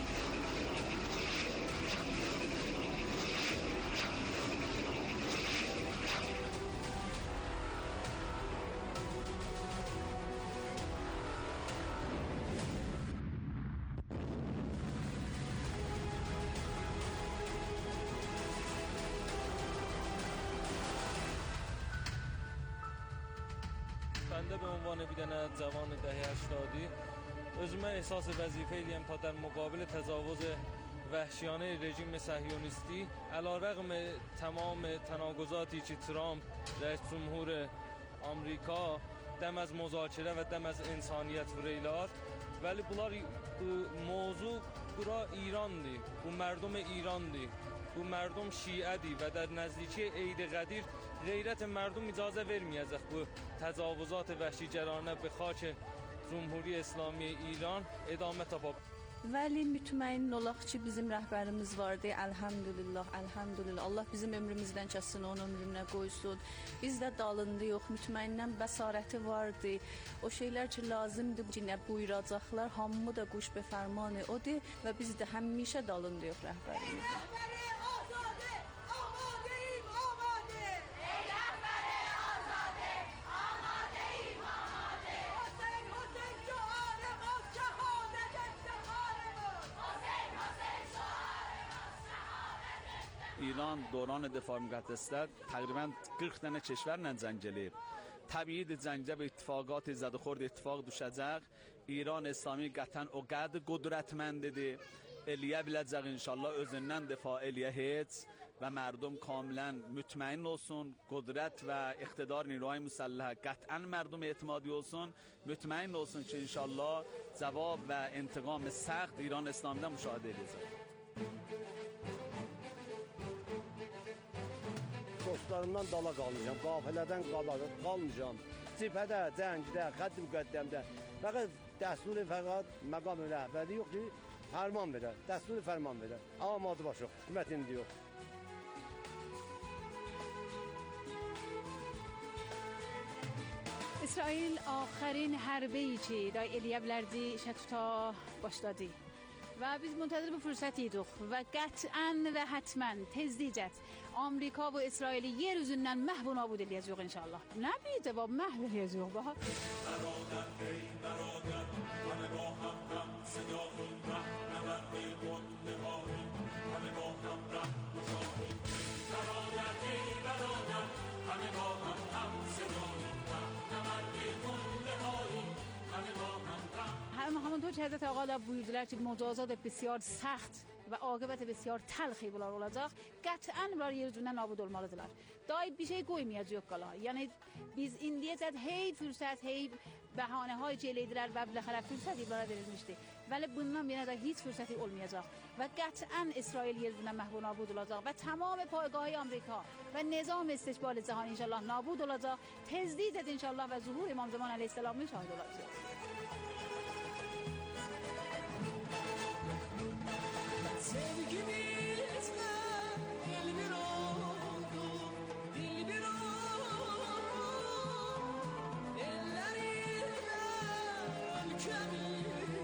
بنده به عنوان بیدن جوان دهه هشتادی özümə احساس وظیفه ایم تا در مقابل تجاوز وحشیانه رژیم صهیونیستی علیرغم تمام تناقضاتی که ترامپ رئیس جمهور آمریکا دم از مذاکره و دم از انسانیت vururlar ولی bunlar bu موضوع bura İran'dır. Bu merdum İran'dır. Bu merdum Şii'dir ve در نزدیکی عید قدیر غیرت مردم اجازه vermeyecek bu tecavüzat vəhşicerane به خاک Cumhuri İslami İran ادامه tapab. Vəli mütməyin olaq ki, bizim rəhbərimiz vardı. Elhamdülillah, elhamdülillah. Allah bizim ömrümüzdən kəssin, onun ömrünə qoysun. Biz də dalında yox, mütməyindən bəsarəti vardı. O şeylər ki, lazımdır ki, nə buyuracaqlar, hamı da quş be fərmanı odur və biz də həmişə dalında yox rəhbərimizdən. ایران دوران دفاع مقدسیت تقریبا qırx dənə کشورlə جنگ eləyib. Təbiidir cəngdə bir ittifaqat zədə xord ittifaq düşəcək. İran İslami qətan o qədər qudrətməndidir. Eləyə biləcək inşallah özündən difa eləyə heç və mərdum kamilən mütməyin olsun. Qudrət və iqtidar نیروهای مسلح قطعا مردم اعتمادی olsun. mütməyin olsun ki inşallah cavab və intiqam səxt İran İslamidən müşahidə edəcək. Dostlarımdan dala qalmayacağım, qafilədən qalmayacağım. Cibhədə, cəngdə, xətt müqəddəmdə. Fəqət dəsturi fəqət məqam rəhbəri yox ki, fərman verər, dəsturi fərman verər. Amma adı başı yox, hükümət indi yox. İsrail آخرین حربه‌ای که در الیه بلردی شتوتا başladı. و biz منتظر bu fürsətiydik və qətiən və həttmən tezlikcə Amerika və İsraili yer üzündən məhv nabud edəcəyik inşallah. Nə bir cavab məhv edəcəyik bax. همونطور که حضرت آقا در buyurdular ki مجازات بسیار سخت و عاقبت بسیار تلخی bunlar olacaq. Qətiən bunlar yer üzündən nabud olmalıdırlar. Daha bir şey qoymayacağıq qala. Yəni biz indiyəcə hey fürsət, hey bəhanələr ki elədilər və biləxərə fürsət bunlara verilmişdi. Vəli bundan yenə də heç fürsəti olmayacaq və qətiən İsrail yer üzündən məhv nabud olacaq və tamam پایگاه‌های آمریکا و نظام استکبار جهانی انشالله نابود olacaq. Tezliklə inşallah və zuhur İmam Zaman əleyhissalamın şahid olacağıq. Sevgi bitme, el bir oldu, dil bir oldu. Ellerimle ülkemi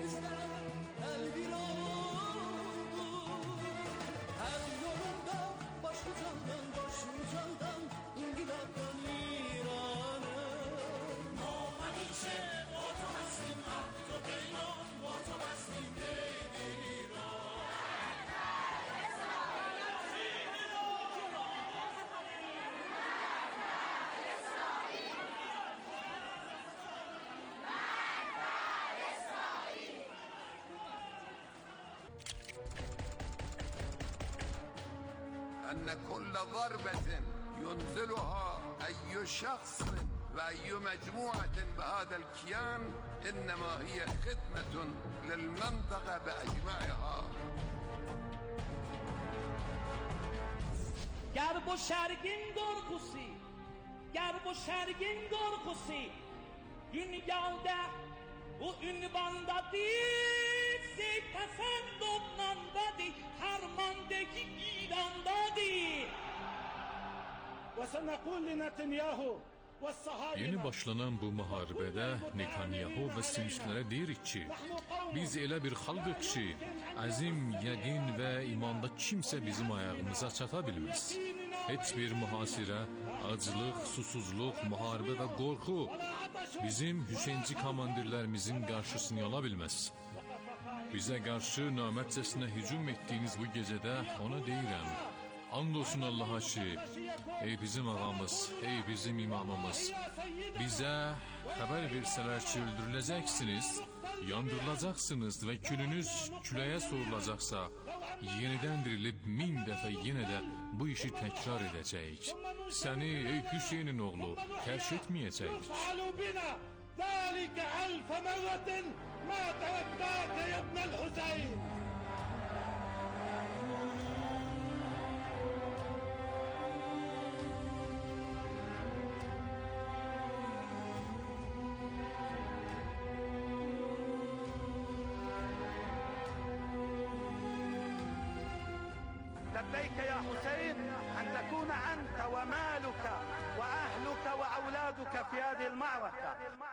أن كل ضربة ينزلها أي شخص وأي مجموعة بهذا الكيان إنما هي خدمة للمنطقة بأجمعها. گر bu şərqin qorxusu, گر bu şərqin qorxusu dünyada bu ünvandadır, Zeyd Həsən Lubnandadır, Harmandakı İrandadır. Və sənəqul li Netanyahu. Yeni başlanan bu müharibədə Netanyahu və siyonistlərə deyirik ki, biz elə bir xalqıq ki, əzim, yəqin və imanda kimsə bizim ayağımıza çata bilməz. Heç bir mühasirə, aclıq, susuzluq, müharibə və qorxu bizim Hüseynci komandirlərimizin qarşısını ala bilməz. Bizə qarşı namərtcəsinə hücum etdiyiniz bu gecədə ona deyirəm, and olsun Allaha ki, ey bizim ağamız, ey bizim imamımız, bizə xəbər versələr ki, öldürüləcəksiniz, yandırılacaqsınız və külünüz küləyə sorulacaqsa, yenidən dirilib min dəfə yenə də bu işi təkrar edəcəyik. Səni, ey Hüseynin oğlu, tərk etməyəcəyik. لبيك يا حسين أن تكون أنت ومالك وأهلك وأولادك في هذه المعركة.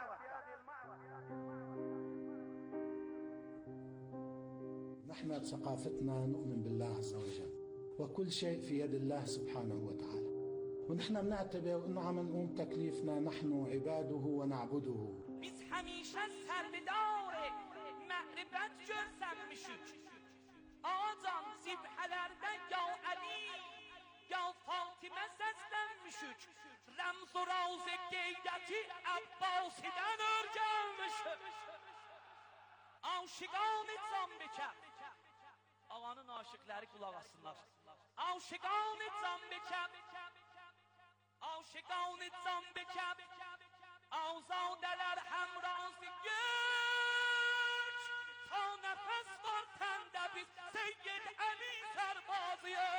نحن بثقافتنا نؤمن بالله عز وجل وكل شيء في يد الله سبحانه وتعالى، ونحن بنعتبر انه عم نقوم تكليفنا نحن عباده ونعبده. Biz həmişə sərvidar məhribət görsənmişik. Ağacan zibhələrdən ya Əli, ya Fatimə səslənmişik. Rəmz و راز qeyrəti Əbbasidən örgənmişik. Aşiqan can bekər. Ağanın aşıqları qulaq asınlar. Aşiqan can bekər. Aşiqan can bekər. Azadələr həmrazı güc. Ta nəfəs var təndə biz Seyyid Əli sərbazıya.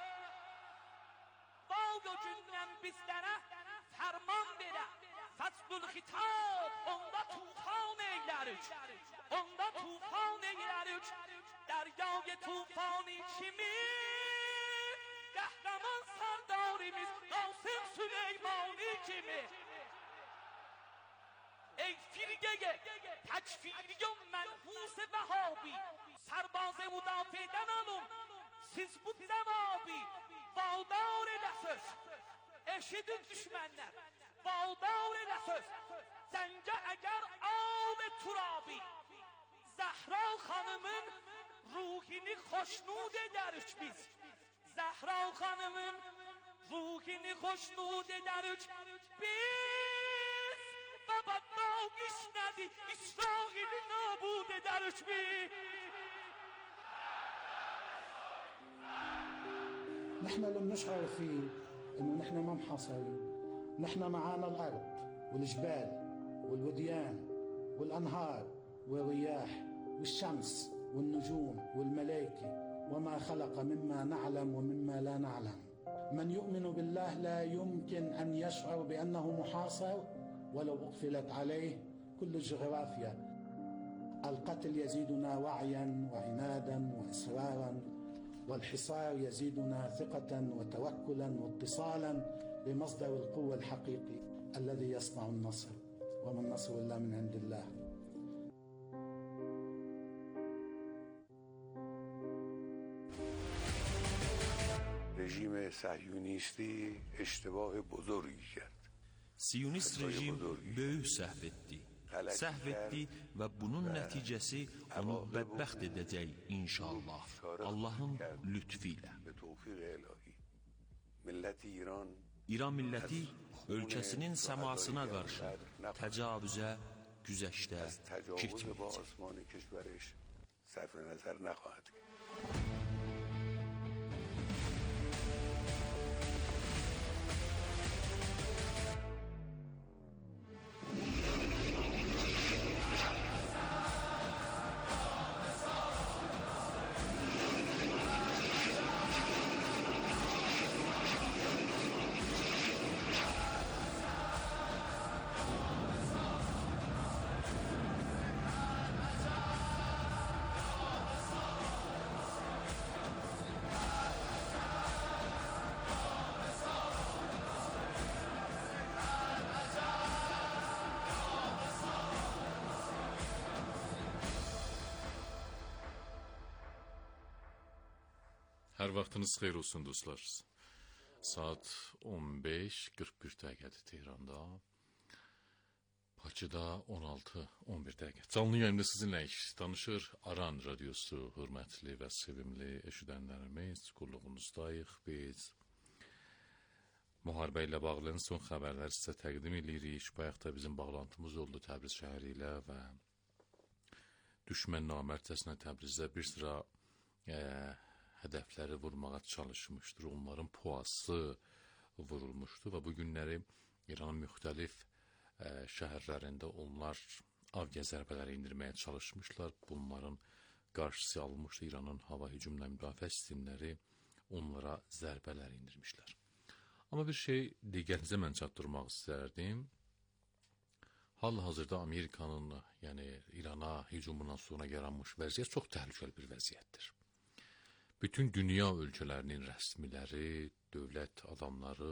Bağ gündən bizlərə fərman verə. Fəslül xitab onda tufan eylərik. Onda tufan eylərik. Dəryای tufani kimi qəhrəman sərdarimiz Qasım Süleymani kimi. ای فرقه تکفیری و منحوس وهابی سرباز مدافعدن آنم siz bu zemabi valdar edəsiz eşidin düşmənlər valdar edəsiz zəncə əgər ab turabi Zəhra xanımın ruhini xoşnud edərik biz Zəhra xanımın ruhini xoşnud edərik biz baba dağ işnədi İsraili nabud edərik biz نحن لم نشعر فيه انه نحن ما محاصرين، نحن معانا الارض والجبال والوديان والانهار والرياح والشمس والنجوم والملائكه وما خلق مما نعلم ومما لا نعلم. من يؤمن بالله لا يمكن ان يشعر بانه محاصر ولو اقفلت عليه كل الجغرافيا. القتل يزيدنا وعيا وعنادا واصرارا، والحصار يزيدنا ثقة وتوكلا واتصالا بمصدر القوة الحقيقي الذي يصنع النصر، وما النصر إلا من عند الله. رژیم صهیونیستی اشتباه بزرگی کرد. Siyonist rejim böyük səhv etdi. Səhv etdi və bunun nəticəsi onu bədbəxt edəcək inşallah. Allahın lütfi ilə. İran milləti ölkəsinin səmasına qarşı təcavüzə, güzəşdə getməyəcək. Hər vaxtınız xeyir olsun dostlar. Saat on beş qırx bir dəqiqədir Tehranda. Bakıda on altı on bir dəqiqə. Canlı yayında sizinlə danışır Aran radiosu, hörmətli və sevimli eşidənlərimiz, qulluğunuzdayıq biz. Müharibə ilə bağlı son xəbərlər sizə təqdim edirik. Bayaqda bizim bağlantımız oldu Təbriz şəhəri ilə və düşmən namərtcəsinə Təbrizdə bir sıra e, hədəfləri vurmağa çalışmışdır. Onların puası vurulmuşdu və bu günləri İranın müxtəlif e, şəhərlərində onlar avia zərbələri indirməyə çalışmışlar. Bunların qarşısı alınmışdı. İranın hava hücumuna müdafiə sistemləri onlara zərbələr indirmişlər. Amma bir şey diqqətinizə mən çatdırmaq istərdim. Hal-hazırda Amerikanın, yəni İrana hücumundan sonra yaranmış vəziyyət çox təhlükəli bir vəziyyətdir. Bütün dünya ölkələrinin rəsmiləri, dövlət adamları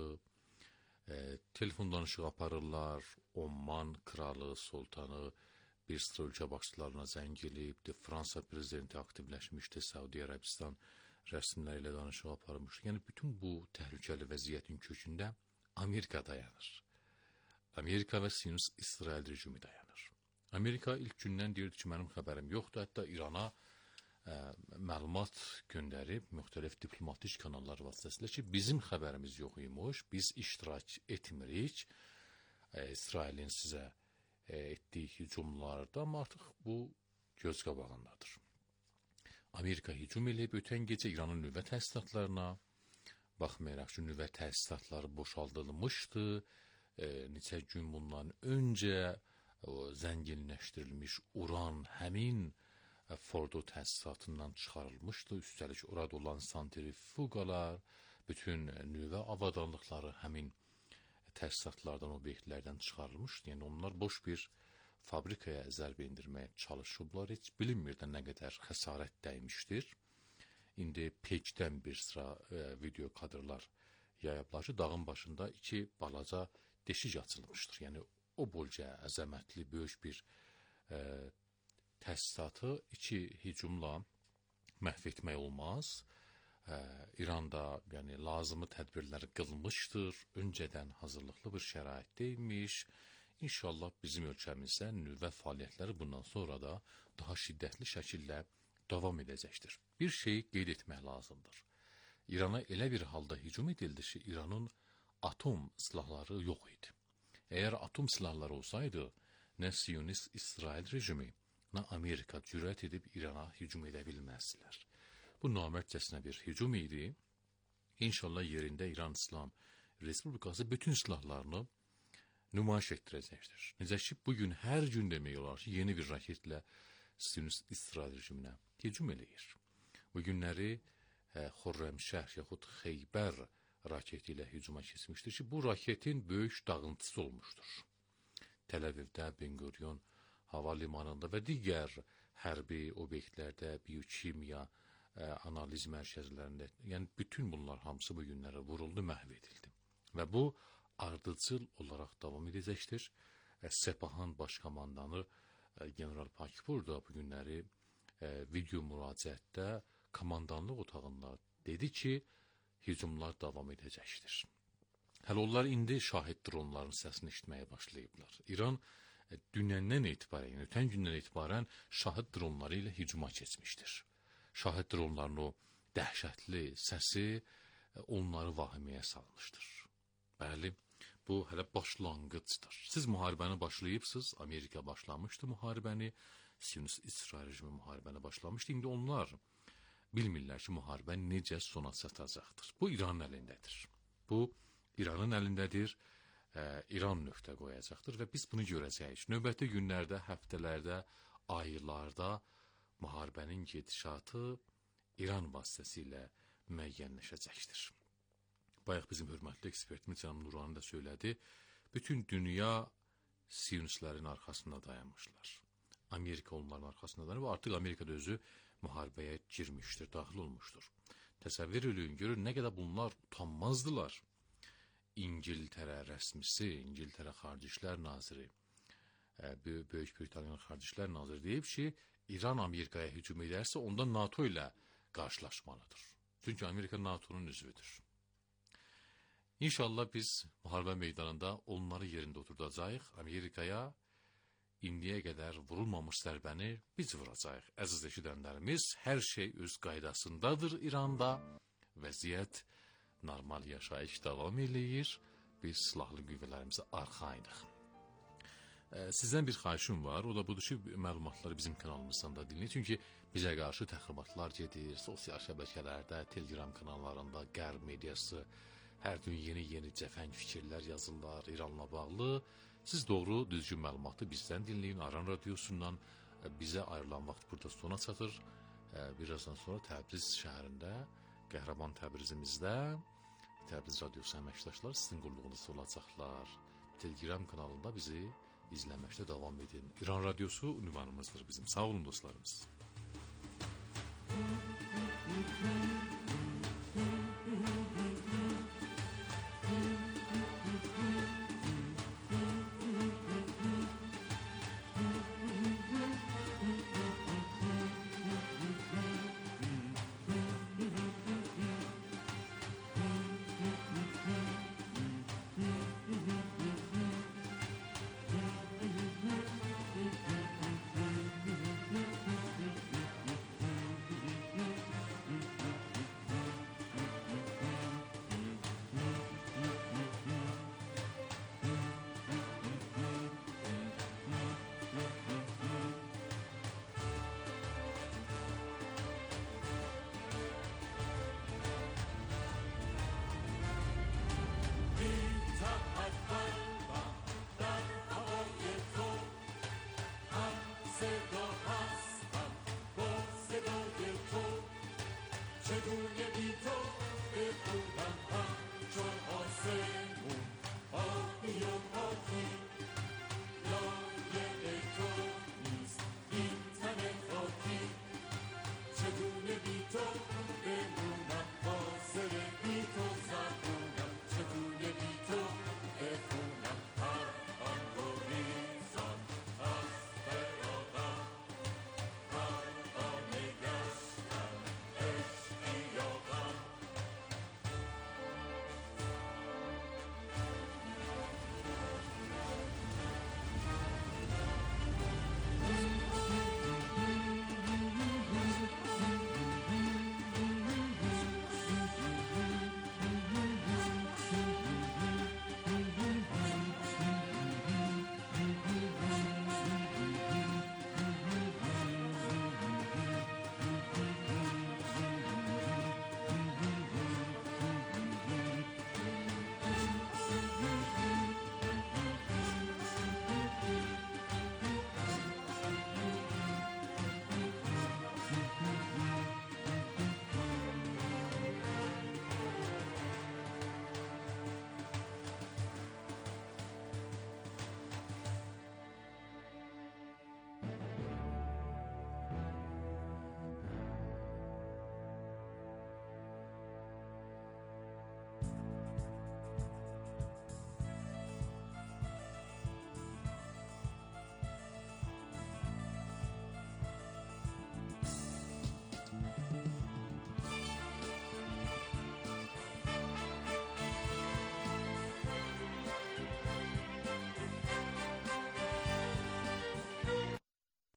e, telefon danışığı aparırlar. Oman kralı, sultanı bir sıra ölkə başçılarına zəng eləyibdi. Fransa prezidenti aktivləşmişdi. Saudi Ərəbistan rəsmiləri ilə danışığı aparmışdı. Yəni bütün bu təhlükəli vəziyyətin kökündə Amerika dayanır. Amerika və Siyonist İsrail rejimi dayanır. Amerika ilk gündən deyirdi ki, mənim xəbərim yoxdur. Hətta İrana ə, məlumat göndərib müxtəlif diplomatik kanallar vasitəsilə ki, bizim xəbərimiz yox imiş, biz iştirak etmirik ə, İsrailin sizə ə, etdiyi hücumlarda, amma artıq bu göz qabağındadır. Amerika hücum edib ötən gecə İranın nüvə təsisatlarına, baxmayaraq ki, nüvə təsisatları boşaldılmışdı. E, neçə gün bundan öncə o, zənginləşdirilmiş uran həmin e, Fordo təsisatından çıxarılmışdı. Üstəlik orada olan santrifugalar, bütün nüvə avadanlıqları həmin təsisatlardan, obyektlərdən çıxarılmışdı. Yəni onlar boş bir fabrikaya zərbə indirməyə çalışıblar. Heç bilinmir də nə qədər xəsarət dəymişdir. İndi Pecdən bir sıra e, video kadrlar yayıblar ki, dağın başında iki balaca deşik açılmışdır. Yəni o bölgə əzəmətli böyük bir e, təsisatı iki hücumla məhv etmək olmaz. E, İranda yəni lazımı tədbirləri qılmışdır. Öncədən hazırlıqlı bir şəraitdəymiş. İnşallah bizim ölkəmizdə nüvə fəaliyyətləri bundan sonra da daha şiddətli şəkildə davam edəcəkdir. Bir şey qeyd etmək lazımdır. İrana elə bir halda hücum edildi ki, İranın atom silahları yox idi. Əgər atom silahları olsaydı, nə Siyonist İsrail rejimi, nə Amerika cürət edib İrana hücum edə bilməzdilər. Bu namərtcəsinə bir hücum idi. İnşallah yerində İran İslam Respublikası bütün silahlarını nümayiş etdirəcəkdir. Necə ki, bugün hər gün demək olar ki, yeni bir raketlə Siyonist İsrail rejiminə hücum eləyir. Bu günləri e, Xürrəmşəhr yaxud Xeybər raketi ilə hücuma keçmişdir ki, bu raketin böyük dağıntısı olmuşdur. Təl-Əvivdə, Ben Gurion hava limanında və digər hərbi obyektlərdə, biokimya, e, analiz mərkəzlərində, yəni bütün bunlar hamısı bu günlərə vuruldu, məhv edildi. Və bu ardıcıl olaraq davam edəcəkdir. E, Sepahın baş komandanı e, General Pakipur da bu günləri e, video müraciətdə komandanlıq otağında dedi ki, hücumlar davam edəcəkdir. Hələ onlar indi şahid dronların səsini eşitməyə başlayıblar. İran e, dünəndən etibarən, ötən gündən etibarən şahid dronları ilə hücuma keçmişdir. Şahid dronların o dəhşətli səsi e, onları vahiməyə salmışdır. Bəli, bu hələ başlanğıcdır. Siz müharibəni başlayıbsınız, Amerika başlamışdı müharibəni, Siyonist İsrail rejimi müharibəni başlamışdı. İndi onlar bilmirlər ki, müharibə necə sona çatacaqdır. Bu İranın əlindədir. Bu İranın əlindədir. E, İran nöqtə qoyacaqdır və biz bunu görəcəyik. Növbəti günlərdə, həftələrdə, aylarda müharibənin gedişatı İran vasitəsilə müəyyənləşəcəkdir. Bayaq bizim hörmətli ekspertimiz Cənab Nurani də söylədi. Bütün dünya Siyonistlərin arxasında dayanmışlar. Amerika onların arxasında dayanır və artıq Amerikada özü müharibəyə girmişdir, daxil olmuşdur. Təsəvvür edin, görün nə qədər bunlar utanmazdılar. İngiltərə rəsmisi, İngiltərə Xarici İşlər Naziri, Böyük Britaniyanın Xarici İşlər Naziri deyib ki, İran Amerikaya hücum edərsə, onda NATO ilə qarşılaşmalıdır. Çünki Amerika NATO'nun üzvüdür. İnşallah biz müharibə meydanında onları yerində oturdacağıq. Amerikaya indiyə qədər vurulmamış zərbəni biz vuracağıq. Əziz eşidənlərimiz, hər şey öz qaydasındadır İranda. Vəziyyət normal yaşayış davam eləyir. Biz silahlı qüvvələrimizə arxayınıq. Sizdən bir xahişim var, o da budur ki, məlumatları bizim kanalımızdan da dinləyin. Çünki bizə qarşı təxribatlar gedir, sosial şəbəkələrdə, Telegram kanallarında, Qərb mediası, hər gün yeni-yeni cəfəng fikirlər yazırlar İranla bağlı. Siz doğru, düzgün məlumatı bizdən dinləyin, Aran Radiosundan. Bizə ayrılan vaxt burada sona çatır. Birazdan sonra Təbriz şəhərində, Qəhrəman Təbrizimizdə Təbriz Radiosu əməkdaşlar sizin qulluğunuzda olacaqlar. Telegram kanalında bizi izləməkdə davam edin. İran Radiosu ünvanımızdır bizim. Sağ olun dostlarımız. Müzik